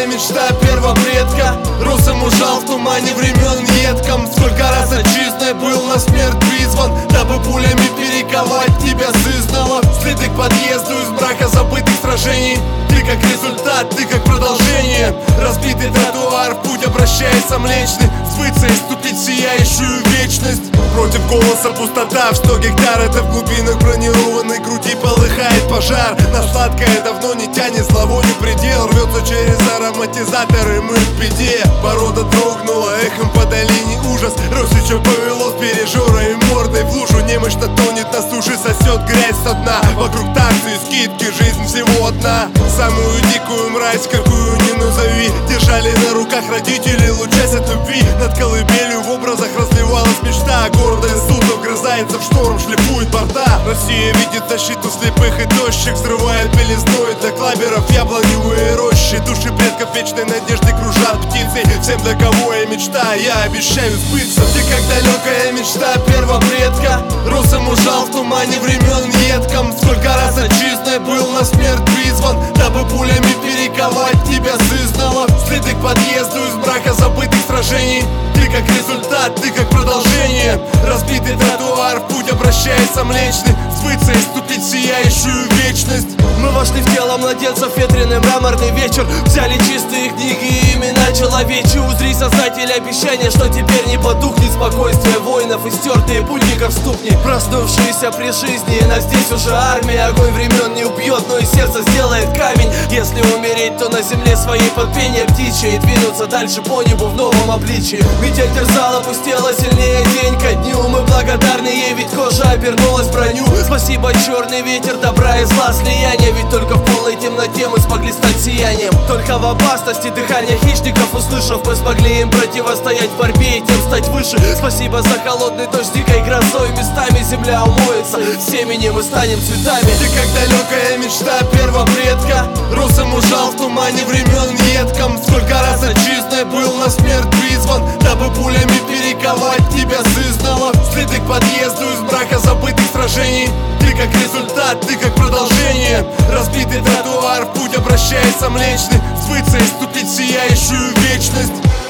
мечта первопредка. Русом ужал в тумане времен едком. Сколько раз отчизной был на смерть призван, дабы пулями перековать тебя сызнова. Следы к подъезду из мрака забытых сражений. Ты как результат, ты как продолжение. Разбитый тротуар, в путь обращается Млечный. Сбыться и ступить в сияющую вечность. Против голоса пустота, в 100 гектар. Это в глубинах бронированной груди полыхает пожар. На сладкое давно не тянет, зловонию предел. Рвется через ароматизаторы, мы в беде. Порода дрогнула, эхом по долине ужас. Росичев повело с пережора и мордой в лужу. Немощно тонет на суше, сосет грязь со дна. Вокруг таксы и скидки, жизнь всего одна. Самую дикую мразь, какую не назови, держали на руках родители, лучась от любви. Над колыбелью в образах разливалась мечта. Гордая судно вгрызается в шторм, шлифует борта. Россия видит защиту слепых, и дождик взрывает белизной для клаберов яблоневые рощи. Души предков вечной надежды кружат птицей. Всем, для кого я мечта, я обещаю сбыться. Ты как далекая мечта первопредка. Русом ужал в тумане времен едком. Сколько раз отчизной был на смерть призван, дабы пулями перековать тебя сызнова. Следы к подъезду из мрака забытых сражений. Ты как результат, ты как продолжение. Разбитый тротуар, в путь обращается Млечный. Сбыться и ступить в сияющую вечность. Мы вошли в тело младенцев, ветреный мраморный вечер. Взяли чистые книги и имена человечьи. Узри, создатель, обещания, что теперь не потухнет спокойствие воинов и стертые путников ступни. Проснувшиеся при жизни, нас здесь уже армия. Огонь времен не убьет, но и сердце сделает камень. Если умереть, то на земле своей под пение птичье. И двинуться дальше по небу в новом обличии. Метель терзала, опустела сильнее день ко дню. Мы благодарны ей, ведь кожа обернулась в броню. Спасибо, черный ветер, добра и зла слияние. Ведь только в полной темноте мы смогли стать сиянием. Только в опасности дыхания хищников услышав, мы смогли им противостоять в борьбе и тем стать выше. Спасибо за холодный дождь, дикой грозой. Местами земля умоется, семенем мы станем цветами. Ты как далекая мечта первопредка. Русом ужал в тумане времен едком. Сколько раз отчизной был на смерть призван, дабы пулями перековать тебя сызнова. Следы к подъезду из мрака забытых сражений. Ты как результат, ты как продолжение. Разбитый тротуар, в путь обращается Млечный. Сбыться и ступить в сияющую вечность.